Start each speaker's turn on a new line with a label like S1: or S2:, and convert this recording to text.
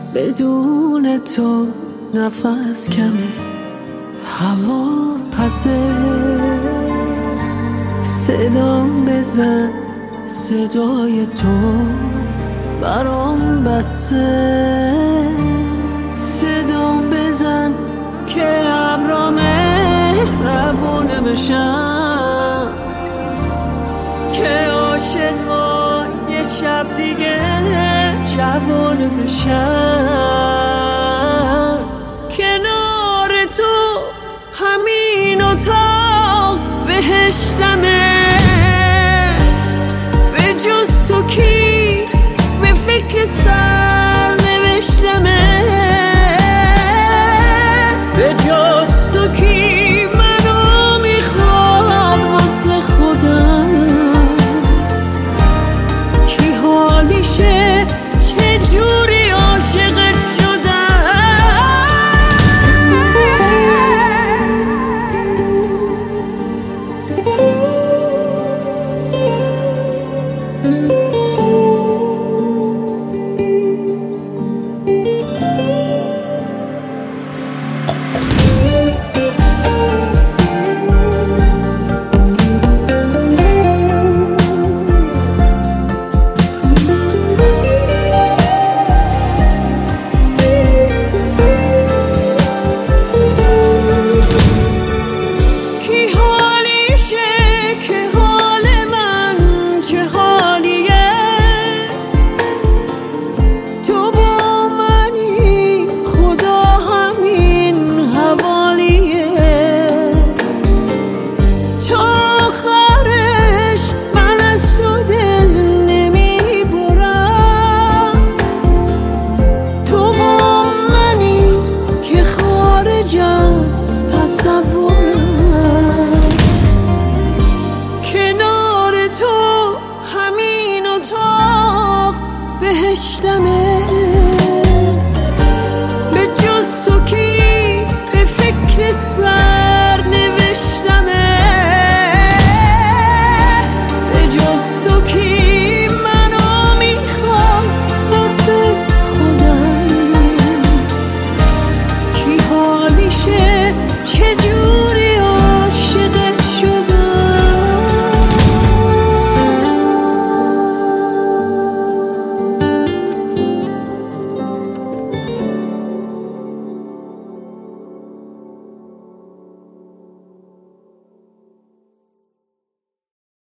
S1: بدون تو نفس کمه، هوا پسه. صدام بزن، صدای تو برام بسه. صدام بزن که ابرا مهربونه بشم، که عاشقا یه شب دیگه جوانه بشم. کنار تو همین اتاق بهشتمه، به جز تو کی به فکر سر نوشتمه، به جز تو کی منو میخواد واسه خودم، کی حالیشه چه جوری عاشقت شدم. کنار تو همین اتاق بهشتمه.